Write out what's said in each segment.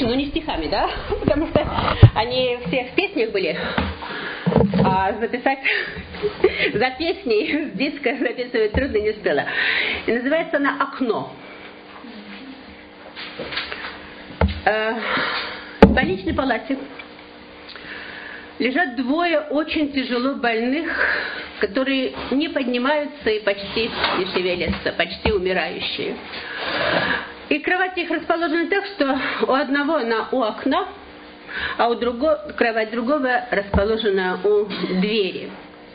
Ну, не стихами, да? Потому что они все в песнях были. А записать за песней с диска записывать трудно не стало. И называется она «Окно». В больничной палате лежат двое очень тяжело больных, которые не поднимаются и почти не шевелятся, почти умирающие. И кровати их расположены так, что у одного она у окна, а у другого, кровать другого расположена у двери.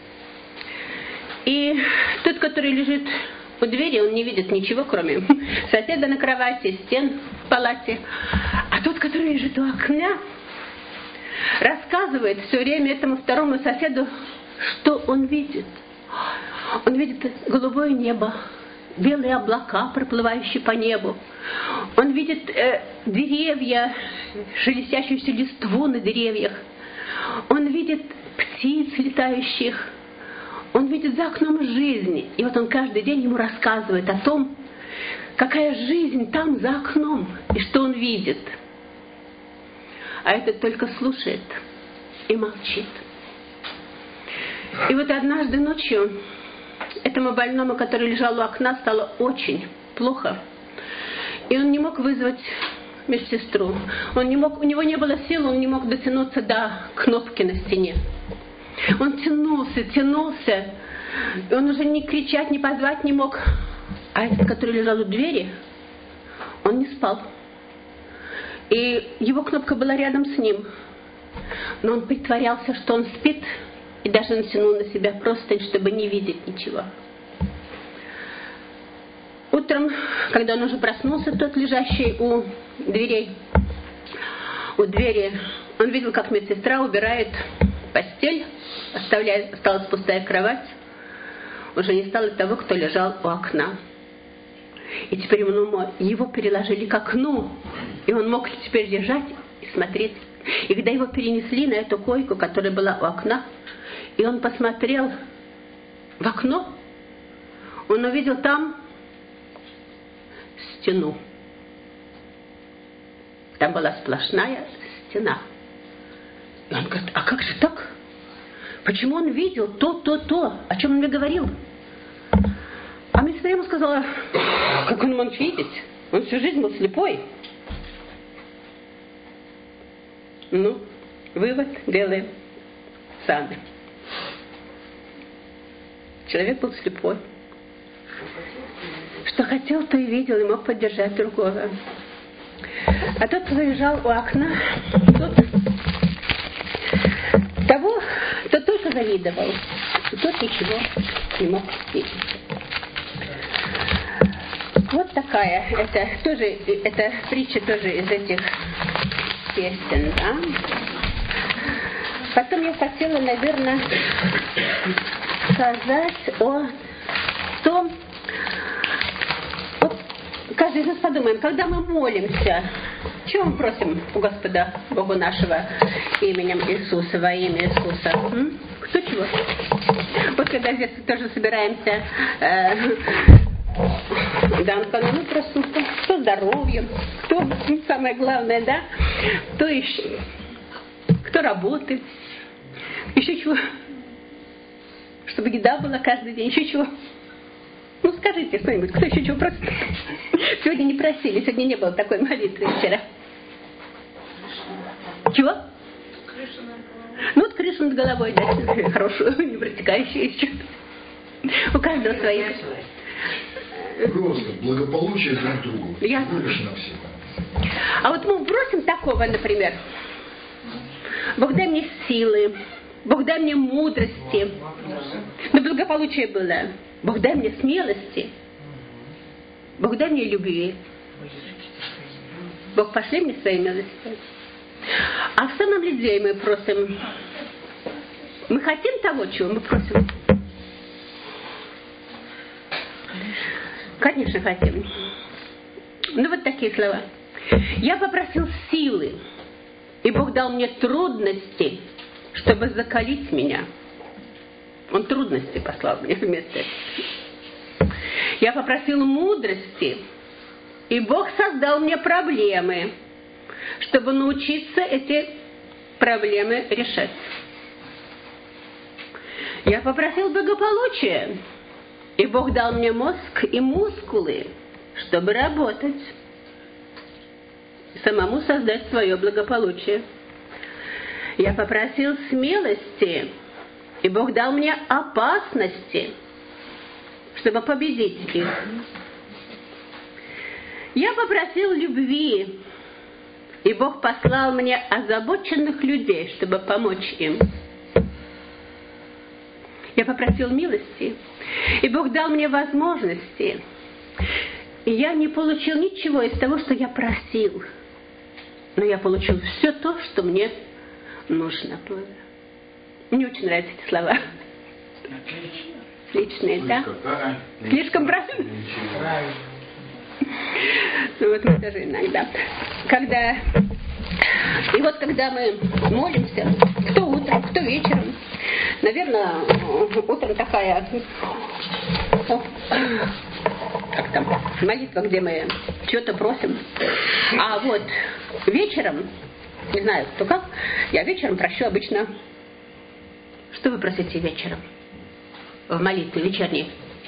И тот, который лежит у двери, он не видит ничего, кроме соседа на кровати, стен в палате. А тот, который лежит у окна, рассказывает все время этому второму соседу, что он видит. Он видит голубое небо, белые облака, проплывающие по небу. Он видит деревья, шелестящуюся листву на деревьях. Он видит птиц летающих. Он видит за окном жизнь. И вот он каждый день ему рассказывает о том, какая жизнь там за окном и что он видит. А этот только слушает и молчит. И вот однажды ночью этому больному, который лежал у окна, стало очень плохо. И он не мог вызвать медсестру. У него не было сил, он не мог дотянуться до кнопки на стене. Он тянулся. И он уже ни кричать, ни позвать не мог. А этот, который лежал у двери, он не спал. И его кнопка была рядом с ним. Но он притворялся, что он спит, и даже натянул на себя простынь, чтобы не видеть ничего. Утром, когда он уже проснулся, тот, лежащий у двери, он видел, как медсестра убирает постель, осталась пустая кровать. Уже не стало того, кто лежал у окна. И теперь его переложили к окну, и он мог теперь лежать и смотреть. И когда его перенесли на эту койку, которая была у окна, и он посмотрел в окно, он увидел там стену. Там была сплошная стена. И он говорит, а как же так? Почему он видел то, о чем он мне говорил? А медсестра ему сказала, как он мог видеть? Он всю жизнь был слепой. Ну, вывод делаем сами. Человек был слепой. Что хотел, то и видел, и мог поддержать другого. А тот, кто лежал у окна, тот только завидовал. И тот ничего не мог видеть. Вот такая, это притча тоже из этих песен, да? Потом я хотела, наверное, сказать о том, вот каждый из нас подумаем, когда мы молимся, чего мы просим у Господа Бога нашего именем Иисуса, во имя Иисуса? Кто чего? Вот когда здесь тоже собираемся, да, мы просим, кто здоровьем, кто, самое главное, да, кто еще, кто работает, еще чего, чтобы еда была каждый день, еще чего. Ну, скажите что-нибудь, кто еще чего просит? Сегодня не просили, сегодня не было такой молитвы вчера. Чего? Ну, вот крышу над головой, да, хорошую, не протекающую еще. У каждого свои. Просто благополучие друг другу. Ясно. А вот мы просим такого, например. Бог дай мне силы, Бог дай мне мудрости, но благополучие было. Бог дай мне смелости, Бог дай мне любви. Бог пошли мне своей милости. А в самом деле мы просим, мы хотим того, чего мы просим? Конечно, хотим. Ну, вот такие слова. Я попросил силы, и Бог дал мне трудности, чтобы закалить меня. Он трудности послал мне вместо этого. Я попросил мудрости, и Бог создал мне проблемы, чтобы научиться эти проблемы решать. Я попросил благополучия, и Бог дал мне мозг и мускулы, чтобы работать, самому создать свое благополучие. Я попросил смелости, и Бог дал мне опасности, чтобы победить их. Я попросил любви, и Бог послал мне озабоченных людей, чтобы помочь им. Я попросил милости, и Бог дал мне возможности. И я не получил ничего из того, что я просил, но я получил все то, что мне нужно было. Мне очень нравятся эти слова. Отличные, да? Слишком правильно? Ну вот мы тоже иногда. И вот когда мы молимся, кто утром, кто вечером, наверное, утром такая, как там, молитва, где мы что-то просим. А вот вечером, не знаю, кто как, я вечером прощу обычно. Что вы просите вечером? В молитве вечерней?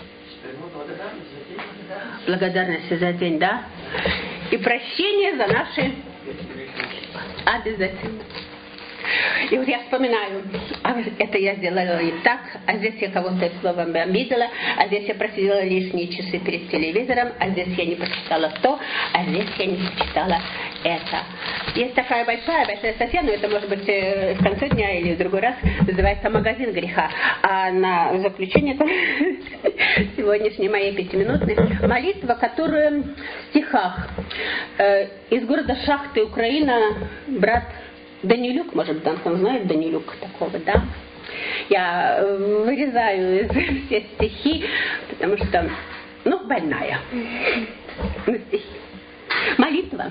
Благодарность за день, да? И прощение за наши обязательно. И вот я вспоминаю, это я сделала не так, а здесь я кого-то словом обидела, а здесь я просидела лишние часы перед телевизором, а здесь я не прочитала то, а здесь я не прочитала это. Есть такая большая статья, но это может быть в конце дня или в другой раз, называется «Магазин греха». А на заключение сегодняшней моей 5-минутной молитва, которая в стихах из города Шахты, Украина, брат Данилюк, может быть, он знает Данилюк такого, да? Я вырезаю из все стихи, потому что, больная на стихи. Молитва.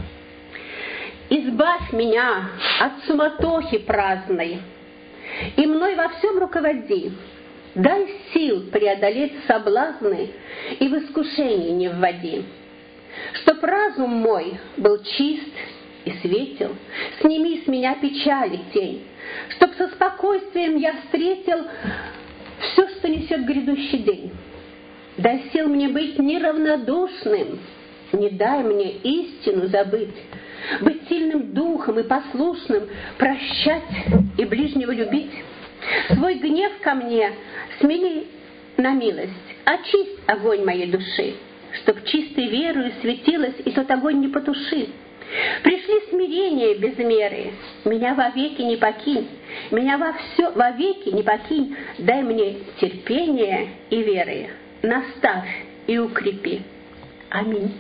Избавь меня от суматохи праздной, и мной во всем руководи. Дай сил преодолеть соблазны и в искушение не вводи. Чтоб разум мой был чист и светел, сними с меня печали тень, чтоб со спокойствием я встретил все, что несет грядущий день. Дай сил мне быть неравнодушным, не дай мне истину забыть, быть сильным духом и послушным, прощать и ближнего любить. Свой гнев ко мне смели на милость, очисть огонь моей души, чтоб чистой верою светилась и тот огонь не потуши. Пришли смирение без меры, меня вовеки не покинь, меня вовеки не покинь, дай мне терпение и веры, наставь и укрепи. Аминь.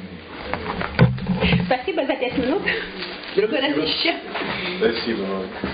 Спасибо за 5 минут. В другой раз еще. Спасибо вам.